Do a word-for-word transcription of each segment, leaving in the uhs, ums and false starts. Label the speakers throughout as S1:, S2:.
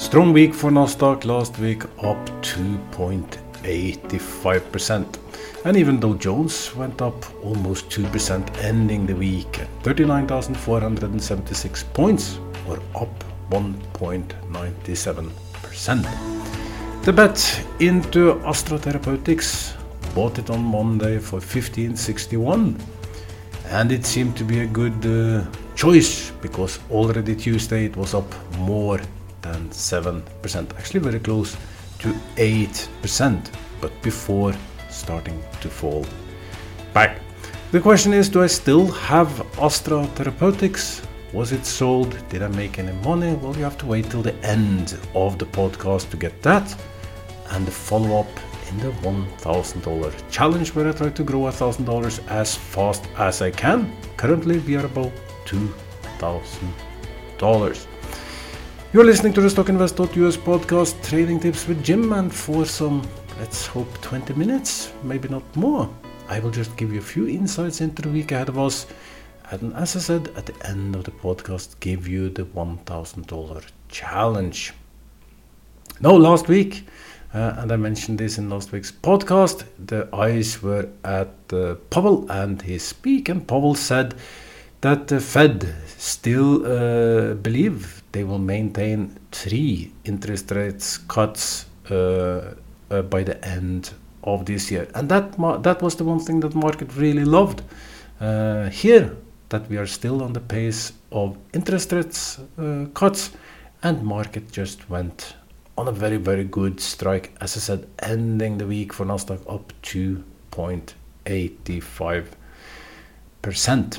S1: Strong week for Nasdaq last week, up two point eight five percent. And even Dow Jones went up almost two percent, ending the week at thirty-nine thousand four hundred seventy-six points, or up one point nine seven percent. The bet into Astra Therapeutics, bought it on Monday for fifteen sixty-one, and it seemed to be a good uh, choice because already Tuesday it was up more than seven percent, actually very close to eight percent, but before starting to fall back. The question is, do I still have Astra Therapeutics? Was it sold? Did I make any money? Well, you have to wait till the end of the podcast to get that, and the follow-up in the one thousand dollars challenge, where I try to grow one thousand dollars as fast as I can. Currently we are about two thousand dollars. You're listening to the stock invest dot U S podcast, trading tips with Jim, and for some, let's hope, twenty minutes, maybe not more, I will just give you a few insights into the week ahead of us, and as I said at the end of the podcast, give you the one thousand dollars challenge. Now, last week, uh, and I mentioned this in last week's podcast, the eyes were at uh, Powell and his speak, and Powell said that the Fed still uh, believe they will maintain three interest rates cuts uh, uh, by the end of this year. And that ma- that was the one thing that market really loved. Uh, here, that we are still on the pace of interest rates uh, cuts, and market just went on a very, very good strike. As I said, ending the week for Nasdaq up two point eight five percent.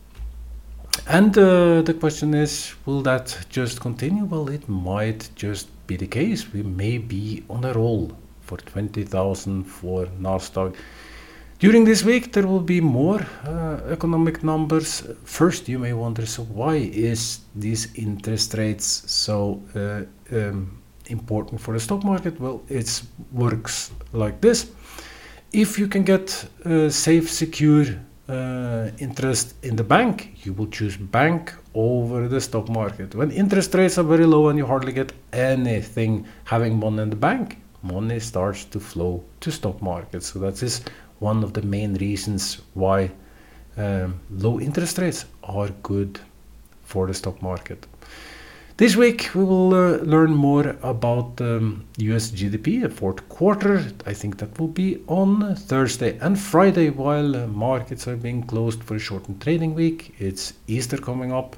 S1: And uh, the question is, will that just continue? Well, it might just be the case. We may be on a roll for twenty thousand for Nasdaq. During this week, there will be more uh, economic numbers. First, you may wonder, so why is these interest rates so uh, um, important for the stock market? Well, it works like this. If you can get uh, safe, secure Uh, interest in the bank, you will choose bank over the stock market. When interest rates are very low and you hardly get anything having money in the bank, money starts to flow to stock markets. So that is one of the main reasons why um, low interest rates are good for the stock market. This week we will uh, learn more about um, U S G D P, a fourth quarter. I think that will be on Thursday and Friday, while uh, markets are being closed for a shortened trading week. It's Easter coming up,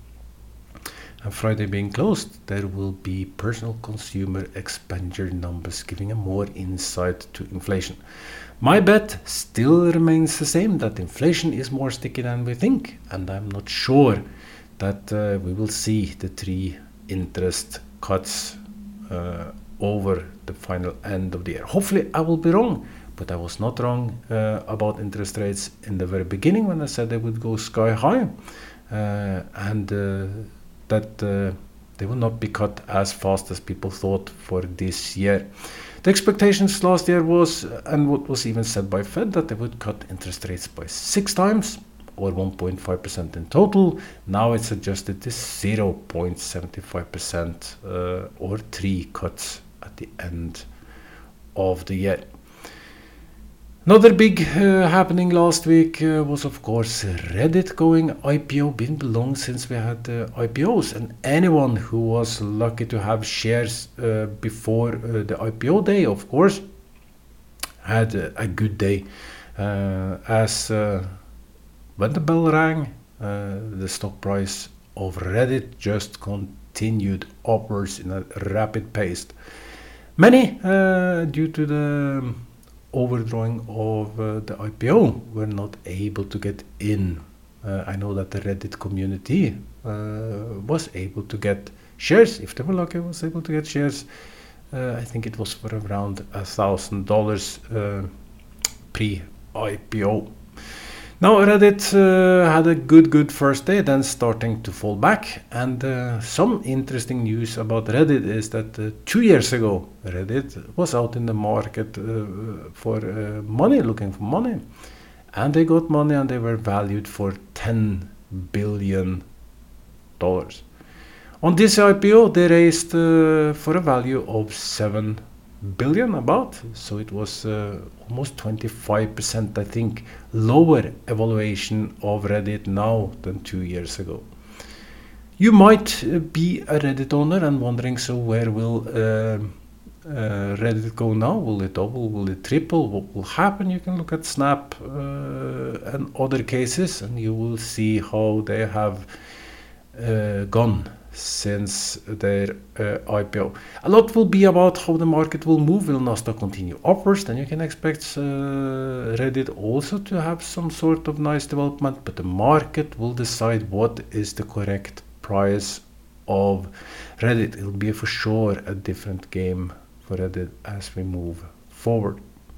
S1: and Friday being closed, there will be personal consumer expenditure numbers giving a more insight to inflation. My bet still remains the same, that inflation is more sticky than we think, and I'm not sure that uh, we will see the three interest cuts uh, over the final end of the year. Hopefully I will be wrong, but I was not wrong uh, about interest rates in the very beginning when I said they would go sky high, uh, and uh, that uh, they will not be cut as fast as people thought for this year. The expectations last year was, and what was even said by Fed, that they would cut interest rates by six times, or one point five percent in total. Now it's adjusted to zero point seven five percent, uh, or three cuts at the end of the year. Another big uh, happening last week uh, was, of course, Reddit going I P O. Been long since we had uh, I P Os, and anyone who was lucky to have shares uh, before uh, the I P O day, of course, had uh, a good day, uh, as uh, when the bell rang, uh, the stock price of Reddit just continued upwards in a rapid pace. Many, uh, due to the overdrawing of uh, the I P O, were not able to get in. Uh, I know that the Reddit community uh, was able to get shares. If they were lucky, was able to get shares. Uh, I think it was for around a thousand dollars uh, pre-I P O. Now Reddit uh, had a good, good first day, then starting to fall back. And uh, some interesting news about Reddit is that uh, two years ago, Reddit was out in the market uh, for uh, money, looking for money. And they got money, and they were valued for ten billion dollars. On this I P O, they raised uh, for a value of seven billion about, so it was uh, almost twenty-five percent, I think, lower evaluation of Reddit now than two years ago. You might uh, be a Reddit owner and wondering, so where will uh, uh, Reddit go now? Will it double? Will it triple? What will happen? You can look at Snap uh, and other cases, and you will see how they have uh, gone since their uh, I P O. A lot will be about how the market will move. Will Nasdaq continue upwards? Then you can expect uh, Reddit also to have some sort of nice development, but the market will decide what is the correct price of Reddit. It'll be for sure a different game for Reddit as we move forward.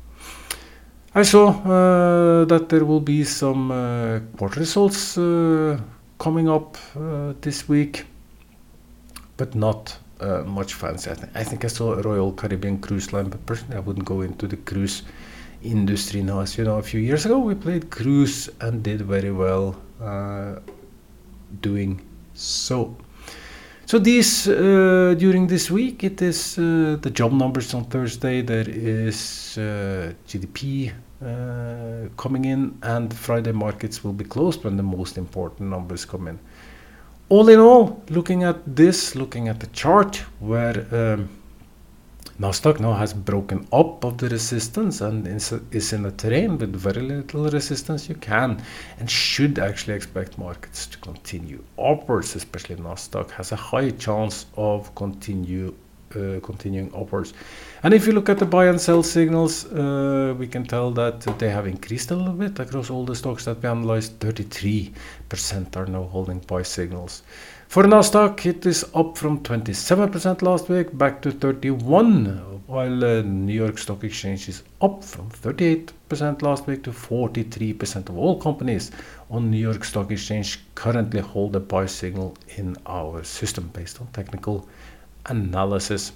S1: I saw uh, that there will be some uh, quarter results uh, coming up uh, this week, but not uh, much fancy. I, th- I think I saw a Royal Caribbean Cruise Line, but personally I wouldn't go into the cruise industry now. As you know, a few years ago we played cruise and did very well uh, doing so. So these uh, during this week, it is uh, the job numbers on Thursday. There is uh, G D P uh, coming in, and Friday markets will be closed when the most important numbers come in. All in all, looking at this, looking at the chart where um, Nasdaq now has broken up of the resistance and is in a terrain with very little resistance, you can and should actually expect markets to continue upwards. Especially Nasdaq has a high chance of continue uh, continuing upwards. And if you look at the buy and sell signals, uh, we can tell that they have increased a little bit across all the stocks that we analyzed. thirty-three percent are now holding buy signals. For Nasdaq, it is up from twenty-seven percent last week back to thirty-one, while uh, New York Stock Exchange is up from thirty-eight percent last week to forty-three percent of all companies on New York Stock Exchange currently hold a buy signal in our system based on technical analysis.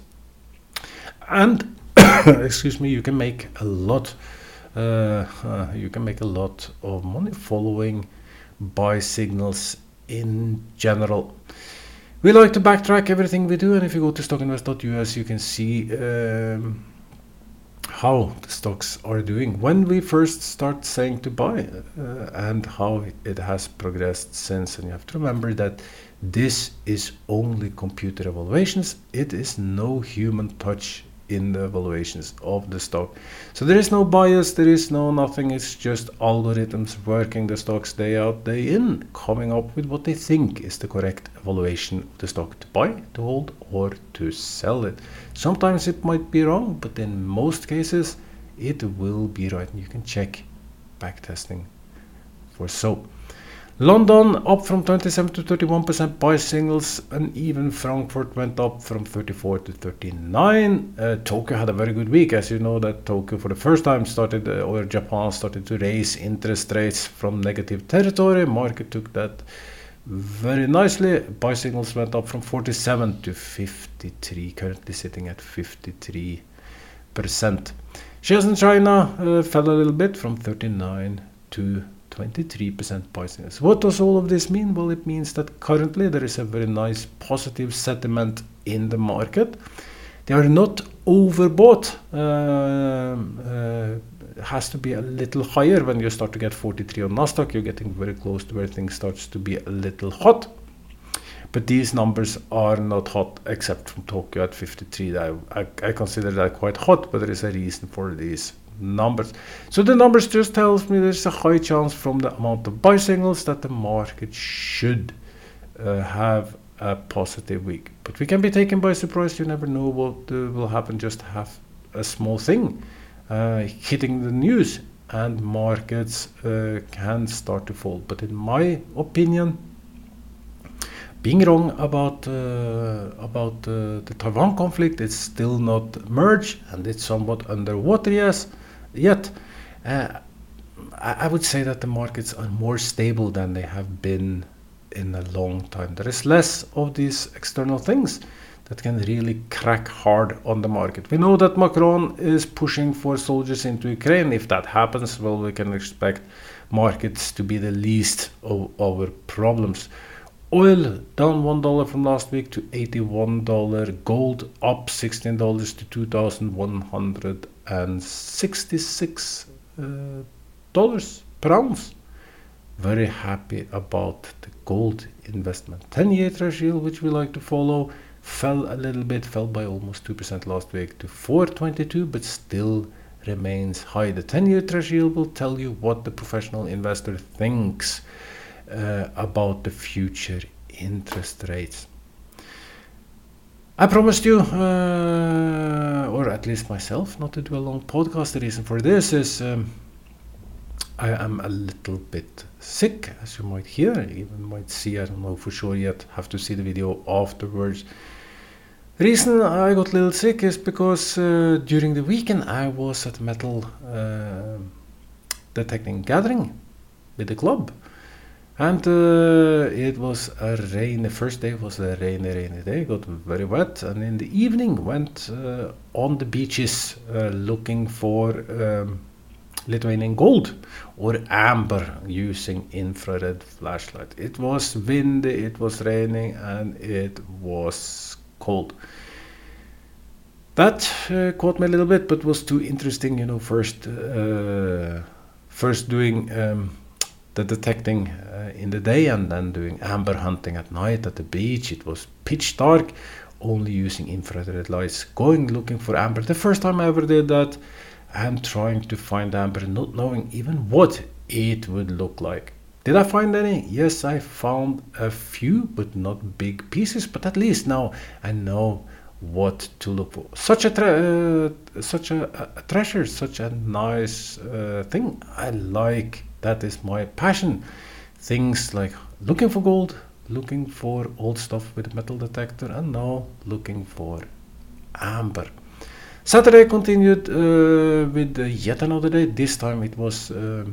S1: And excuse me, you can make a lot, uh, uh, you can make a lot of money following buy signals in general. We like to backtrack everything we do, and if you go to stock invest dot U S, you can see um, how the stocks are doing when we first start saying to buy uh, and how it has progressed since. And you have to remember that this is only computer evaluations. It is no human touch in the evaluations of the stock. So there is no bias, there is no nothing. It's just algorithms working the stocks day out, day in, coming up with what they think is the correct evaluation of the stock to buy, to hold, or to sell it. Sometimes it might be wrong, but in most cases it will be right, and you can check back testing for so. London up from twenty-seven to thirty-one percent buy signals, and even Frankfurt went up from thirty-four to thirty-nine. Uh, Tokyo had a very good week. As you know, that Tokyo for the first time started, uh, or Japan started to raise interest rates from negative territory. Market took that very nicely. Buy signals went up from forty-seven to fifty-three, currently sitting at fifty-three percent. Shares in China uh, fell a little bit from thirty-nine to twenty-three percent buy signals. What does all of this mean? Well, it means that currently there is a very nice positive sentiment in the market. They are not overbought. Uh, uh, has to be a little higher when you start to get forty-three on Nasdaq. You're getting very close to where things starts to be a little hot. But these numbers are not hot, except from Tokyo at fifty-three. I, I, I consider that quite hot, but there is a reason for these numbers. So the numbers just tells me there's a high chance from the amount of buy signals that the market should uh, have a positive week. But we can be taken by surprise. You never know what uh, will happen. Just have a small thing uh, hitting the news and markets uh, can start to fall. But in my opinion, being wrong about uh, about uh, the Taiwan conflict, it's still not merged and it's somewhat underwater. Yes. Yet, uh, I, I would say that the markets are more stable than they have been in a long time. There is less of these external things that can really crack hard on the market. We know that Macron is pushing for soldiers into Ukraine. If that happens, well, we can expect markets to be the least of our problems. Oil down one dollar from last week to eighty-one dollars. Gold up sixteen dollars to two thousand one hundred sixty-six dollars per ounce. Very happy about the gold investment. ten-year Treasury yield, which we like to follow, fell a little bit, fell by almost two percent last week to four twenty-two, but still remains high. The ten-year Treasury yield will tell you what the professional investor thinks uh, about the future interest rates. I promised you, uh, or at least myself, not to do a long podcast. The reason for this is um, I am a little bit sick, as you might hear, even might see, I don't know for sure yet, have to see the video afterwards. The reason I got a little sick is because uh, during the weekend I was at a metal uh, detecting gathering with the club, and uh, it was a rain. The first day was a rainy, rainy day, got very wet, and in the evening went uh, on the beaches uh, looking for um, Lithuanian gold or amber using infrared flashlight. It was windy, it was raining, and it was cold. That uh, caught me a little bit, but was too interesting, you know, first uh, first doing um, the detecting uh, in the day and then doing amber hunting at night at the beach. It was pitch dark, only using infrared lights, going looking for amber. The first time I ever did that, and trying to find amber, not knowing even what it would look like. Did I find any? Yes, I found a few, but not big pieces. But at least now I know what to look for. Such a tre- uh, such a, a treasure, such a nice uh, thing. I like. That is my passion. Things like looking for gold, looking for old stuff with a metal detector, and now looking for amber. Saturday continued uh, with uh, yet another day. This time it was uh,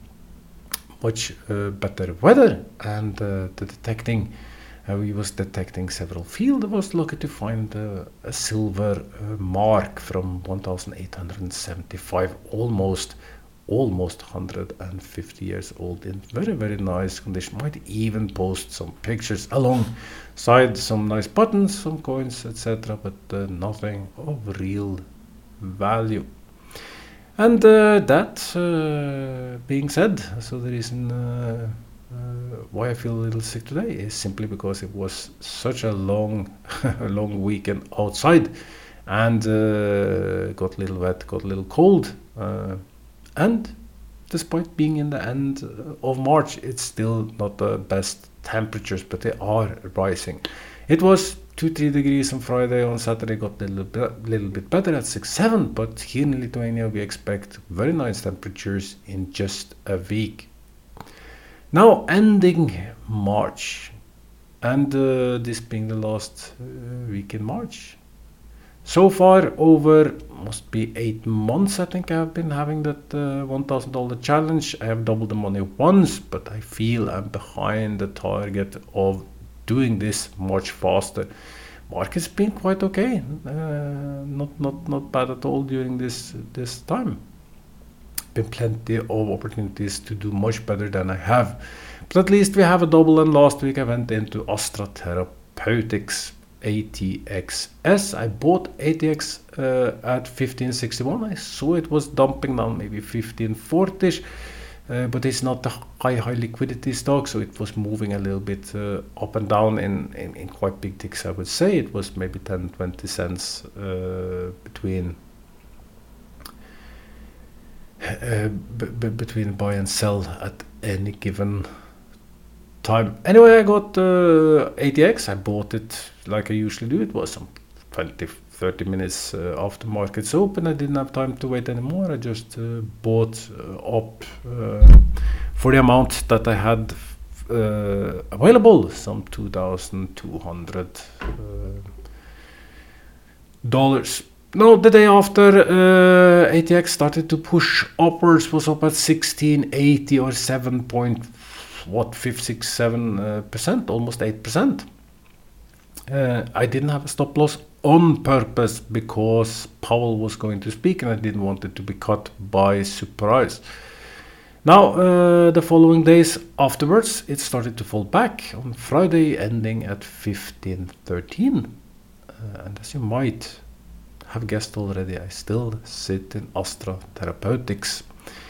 S1: much uh, better weather, and uh, the detecting, uh, we was detecting several fields. I was lucky to find uh, a silver uh, mark from one thousand eight hundred seventy-five, almost almost one hundred fifty years old, in very very nice condition. Might even post some pictures alongside some nice buttons, some coins, etc., but uh, nothing of real value. And uh, that uh, being said, so the reason uh, uh, why I feel a little sick today is simply because it was such a long long weekend outside, and uh, got a little wet, got a little cold, uh, and despite being in the end of March, it's still not the best temperatures, but they are rising. It was two to three degrees on Friday. On Saturday got a little bit, little bit better at six seven, but here in Lithuania we expect very nice temperatures in just a week. Now ending March, and uh, this being the last uh, week in March. So far, over must be eight months, I think I've been having that uh, one thousand dollars challenge. I have doubled the money once, but I feel I'm behind the target of doing this much faster. Market's been quite okay, uh, not not not bad at all during this this time. Been plenty of opportunities to do much better than I have, but at least we have a double. And last week I went into Astra Therapeutics. A T X S. I bought A T X uh, at fifteen sixty-one. I saw it was dumping down maybe fifteen forty-ish, uh, but it's not a high high liquidity stock, so it was moving a little bit uh, up and down in, in, in quite big ticks. I would say it was maybe ten twenty cents uh, between uh, b- b- between buy and sell at any given time. Anyway, I got uh, A T X. I bought it like I usually do. It was some twenty thirty minutes uh, after markets open. I didn't have time to wait anymore. I just uh, bought uh, up uh, for the amount that I had uh, available, some two thousand two hundred dollars. No, the day after uh, A T X started to push upwards, was up at sixteen eighty or seven point what five six seven uh, percent, almost eight percent. Uh, I didn't have a stop loss on purpose because Powell was going to speak, and I didn't want it to be caught by surprise. Now, uh, the following days afterwards, it started to fall back on Friday, ending at fifteen thirteen. Uh, and as you might have guessed already, I still sit in Astra Therapeutics.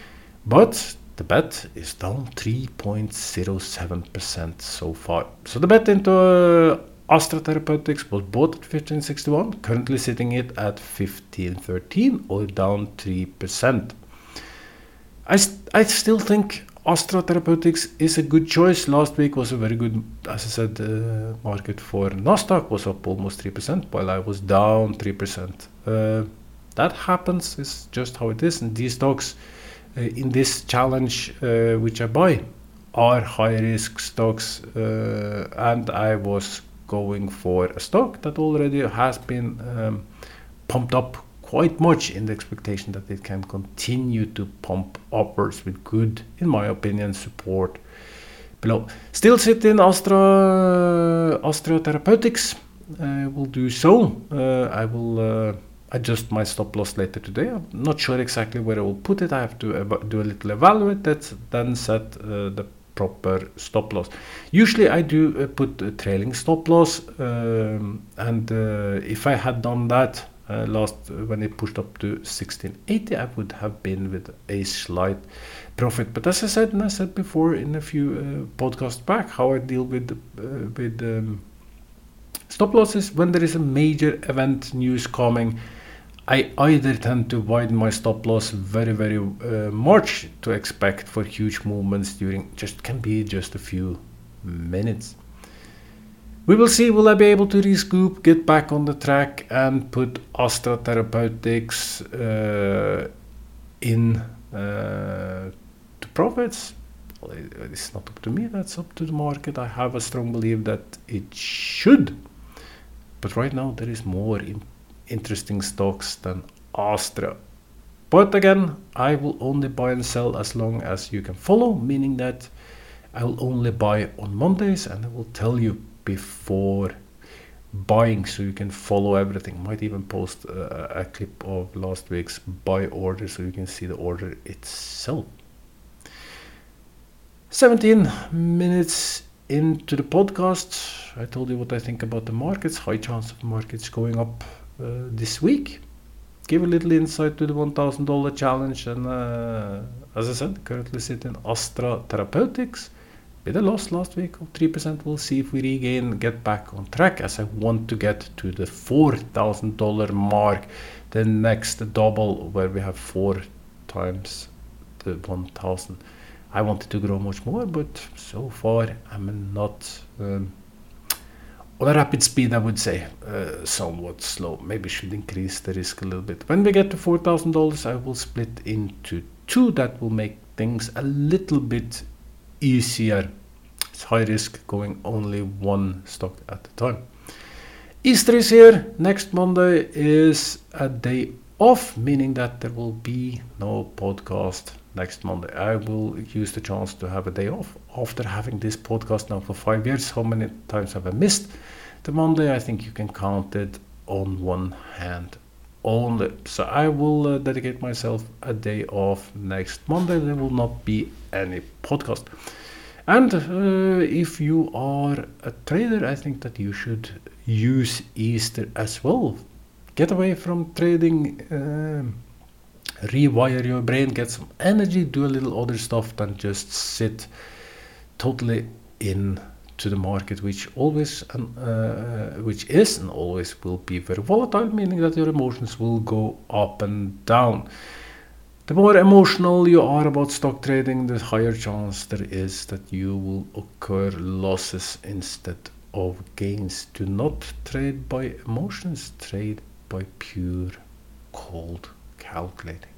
S1: But the bet is down three point zero seven percent so far. So the bet into uh, Astra Therapeutics was bought at fifteen sixty-one, currently sitting it at fifteen thirteen, or down three percent. I, st- I still think Astra Therapeutics is a good choice. Last week was a very good, as I said, uh, market for Nasdaq was up almost three percent, while I was down three percent. Uh, that happens, it's just how it is. And these stocks uh, in this challenge, uh, which I buy, are high-risk stocks. Uh, and I was going for a stock that already has been um, pumped up quite much in the expectation that it can continue to pump upwards with good, in my opinion, support below. Still sit in Astra, Astra Therapeutics. I will do so. Uh, I will uh, adjust my stop loss later today. I'm not sure exactly where I will put it. I have to ev- do a little evaluate that, then set uh, the proper stop loss. Usually I do uh, put a trailing stop loss, um, and uh, if I had done that Uh, last uh, when it pushed up to sixteen eighty, I would have been with a slight profit. But as I said, and I said before in a few uh, podcasts back, how I deal with uh, with um, stop losses when there is a major event news coming. I either tend to widen my stop loss very very uh, much to expect for huge movements during just can be just a few minutes. We will see, will I be able to rescoop, get back on the track, and put Astra Therapeutics uh, in uh, to profits? Well, it's not up to me, that's up to the market. I have a strong belief that it should. But right now there is more in interesting stocks than Astra. But again, I will only buy and sell as long as you can follow, meaning that I will only buy on Mondays, and I will tell you before buying so you can follow everything. Might even post uh, a clip of last week's buy order so you can see the order itself. seventeen minutes into the podcast, I told you what I think about the markets. High chance of markets going up uh, this week. Give a little insight to the one thousand dollars challenge, and uh, as I said, currently sitting in Astra Therapeutics. With a loss last week of three percent, we'll see if we regain, get back on track, as I want to get to the four thousand dollars mark, the next double, where we have four times the one thousand. I wanted to grow much more, but so far I'm not um, on a rapid speed, I would say, uh, somewhat slow. Maybe should increase the risk a little bit. When we get to four thousand dollars, I will split into two. That will make things a little bit easier. It's high risk going only one stock at a time. Easter is here. Next Monday is a day off, meaning that there will be no podcast next Monday. I will use the chance to have a day off after having this podcast now for five years. How many times have I missed the Monday? I think you can count it on one hand only. So I will uh, dedicate myself a day off next Monday. There will not be any podcast. And uh, if you are a trader, I think that you should use Easter as well. Get away from trading, uh, rewire your brain, get some energy, do a little other stuff than just sit totally in to the market, which always, uh, which is and always will be very volatile, meaning that your emotions will go up and down. The more emotional you are about stock trading, the higher chance there is that you will occur losses instead of gains. Do not trade by emotions, trade by pure cold calculating.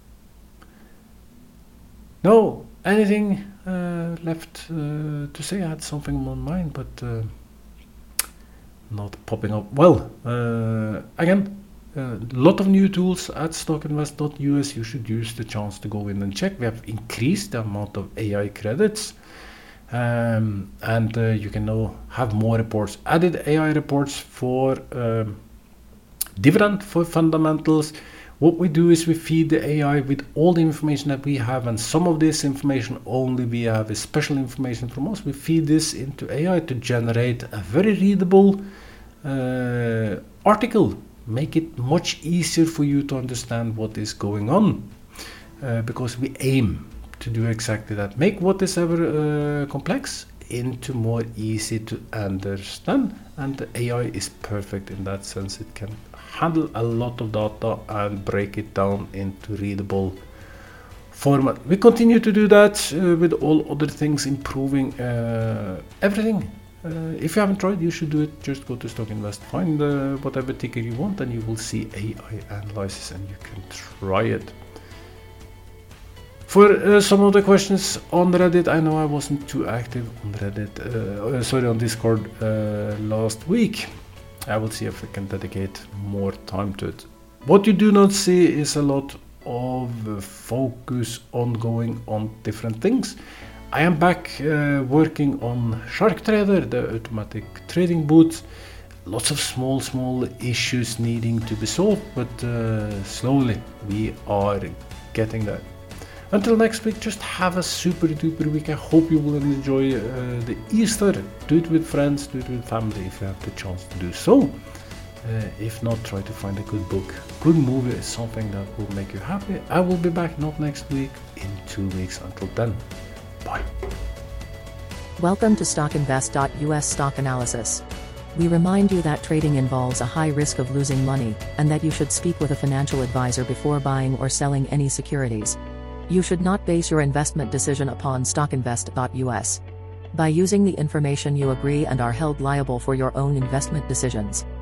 S1: No, anything uh, left uh, to say? I had something on my mind, but uh, not popping up. Well, uh, again, a uh, lot of new tools at stockinvest dot U S. You should use the chance to go in and check. We have increased the amount of A I credits, um, and uh, you can now have more reports. Added A I reports for um, dividend, for fundamentals. What we do is we feed the A I with all the information that we have, and some of this information only we have is special information from us. We feed this into A I to generate a very readable uh, article, make it much easier for you to understand what is going on, uh, because we aim to do exactly that. Make what is ever uh, complex into more easy to understand, and the A I is perfect in that sense. It can handle a lot of data and break it down into readable format. We continue to do that uh, with all other things, improving uh, everything. Uh, if you haven't tried, you should do it. Just go to Stock Invest, find uh, whatever ticker you want, and you will see A I analysis, and you can try it. For uh, some of the questions on Reddit, I know I wasn't too active on Reddit, uh, uh, sorry, on Discord uh, last week. I will see if I can dedicate more time to it. What you do not see is a lot of uh, focus on going on different things. I am back uh, working on Shark Trader, the automatic trading booth. Lots of small, small issues needing to be solved, but uh, slowly we are getting there. Until next week, just have a super duper week. I hope you will enjoy uh, the Easter. Do it with friends, do it with family if you have the chance to do so. Uh, if not, try to find a good book. Good movie is something that will make you happy. I will be back not next week, in two weeks. Until then, bye.
S2: Welcome to stock invest dot U S Stock Analysis. We remind you that trading involves a high risk of losing money, and that you should speak with a financial advisor before buying or selling any securities. You should not base your investment decision upon stock invest dot U S. By using the information you agree and are held liable for your own investment decisions.